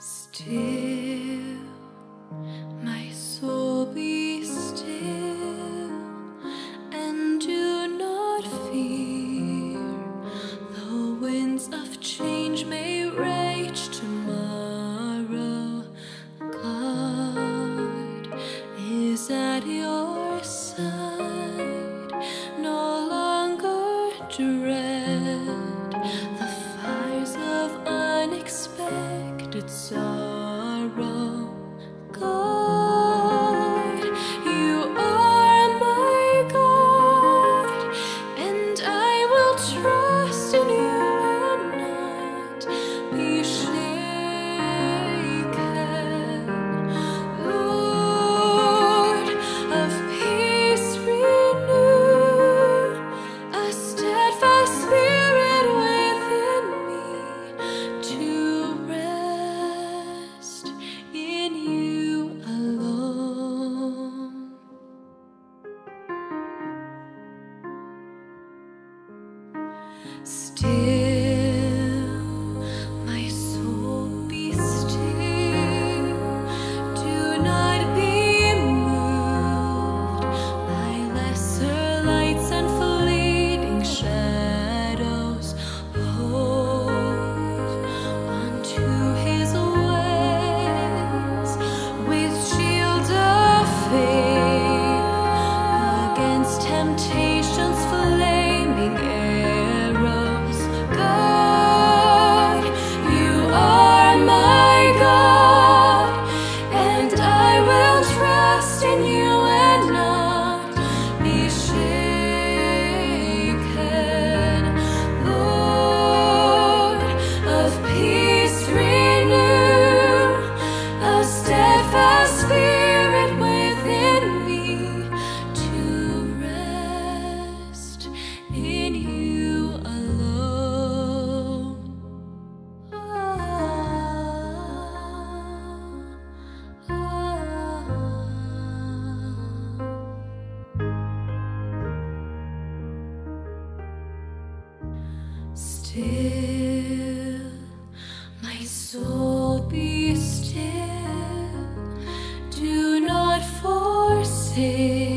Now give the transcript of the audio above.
Still, my soul, be still, and do not fear. The winds of change may rage tomorrow. God is at your side. No longer dread the fires of unexpected sorrow. God, you are my God, and I will trust in you and not be shaken. Lord of peace, renew a steadfast spirit within me to rest in you alone. Still, my soul, be still. Do not be moved by lesser lights and fleeting shadows. Hold onto His ways with shield of faith against temptation's flaming arrows. God, you are my God, and I will trust in you and not be shaken. Lord of peace, renew a steadfast spirit within me to rest in you alone. Still, my soul, be still. Do not forsake